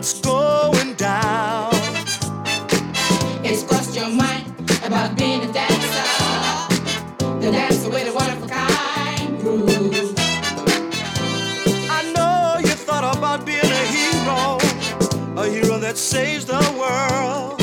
what's going down. It's crossed your mind about being a dancer. The dancer with a wonderful kind groove. I know you thought about being a hero that saves the world.